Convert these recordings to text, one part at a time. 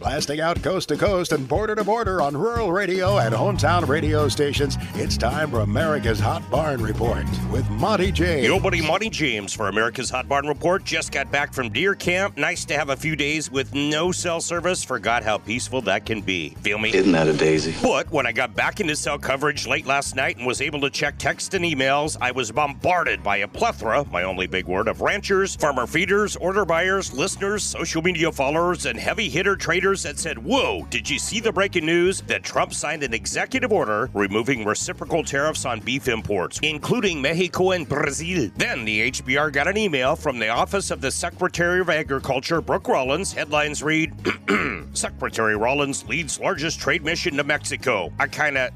Blasting out coast to coast and border to border on rural radio and hometown radio stations, it's time for America's Hot Barn Report with Monty James. Yo, buddy, Monty James for America's Hot Barn Report. Just got back from deer camp. Nice to have a few days with no cell service. Forgot how peaceful that can be. Feel me? Isn't that a daisy? But when I got back into cell coverage late last night and was able to check text and emails, I was bombarded by a plethora, my only big word, of ranchers, farmer feeders, order buyers, listeners, social media followers, and heavy hitter traders that said, whoa, did you see the breaking news that Trump signed an executive order removing reciprocal tariffs on beef imports, including Mexico and Brazil? Then the HBR got an email from the Office of the Secretary of Agriculture, Brooke Rollins. Headlines read, Secretary Rollins leads largest trade mission to Mexico. I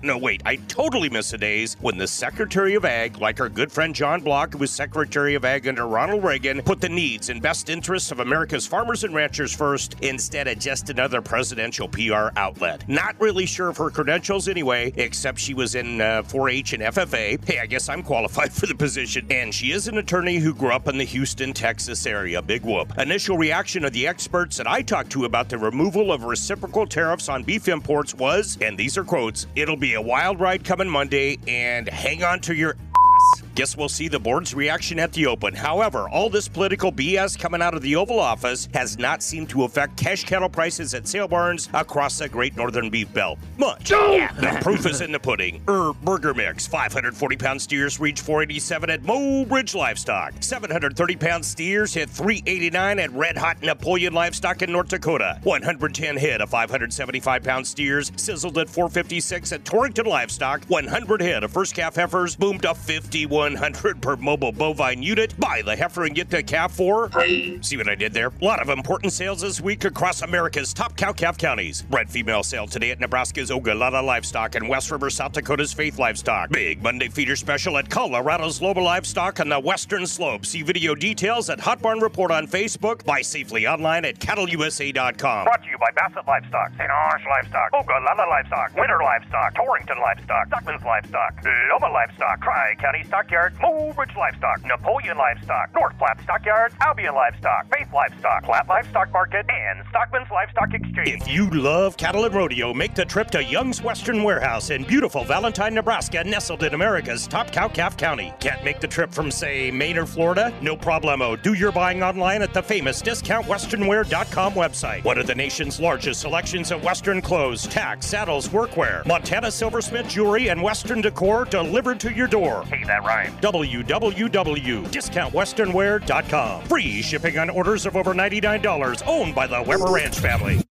totally miss the days when the Secretary of Ag, like our good friend John Block, who was Secretary of Ag under Ronald Reagan, put the needs and best interests of America's farmers and ranchers first instead of just another presidential PR outlet. Not really sure of her credentials anyway, except she was in 4-H and FFA. Hey, I guess I'm qualified for the position. And she is an attorney who grew up in the Houston, Texas area. Big whoop. Initial reaction of the experts that I talked to about the removal of reciprocal tariffs on beef imports was, and these are quotes, "It'll be a wild ride coming Monday, and hang on to your Guess we'll see the board's reaction at the open. However, all this political BS coming out of the Oval Office has not seemed to affect cash cattle prices at sale barns across the Great Northern Beef Belt much. Yeah, the proof is in the pudding. Burger Mix 540-pound steers reach $487 at Mobridge Livestock. 730-pound steers hit $389 at Red Hot Napoleon Livestock in North Dakota. 110 head of 575-pound steers sizzled at $456 at Torrington Livestock. 100 head of first calf heifers boomed to $5,100 per mobile bovine unit. Buy the heifer and get the calf for... See what I did there? A lot of important sales this week across America's top cow-calf counties. Bred female sale today at Nebraska's Ogallala Livestock and West River, South Dakota's Faith Livestock. Big Monday feeder special at Colorado's Lobo Livestock on the Western Slope. See video details at Hot Barn Report on Facebook. Buy safely online at cattleusa.com. Brought to you by Bassett Livestock, St. Orange Livestock, Ogallala Livestock, Winter Livestock, Torrington Livestock, Stockman's Livestock, Loma Livestock, Tri-County Stockyards, Mobridge Livestock, Napoleon Livestock, North Platte Stockyards, Albion Livestock, Faith Livestock, Platte Livestock Market, and Stockman's Livestock Exchange. If you love cattle and rodeo, make the trip to Young's Western Warehouse in beautiful Valentine, Nebraska, nestled in America's top cow-calf county. Can't make the trip from, say, Maine or Florida? No problemo. Do your buying online at the famous DiscountWesternwear.com website. One of the nation's largest selections of Western clothes, tack, saddles, workwear, Montana silversmith jewelry, and Western decor delivered to your door. Hey, that rhymes. www.discountwesternwear.com. Free shipping on orders of over $99, owned by the Weber Ranch family.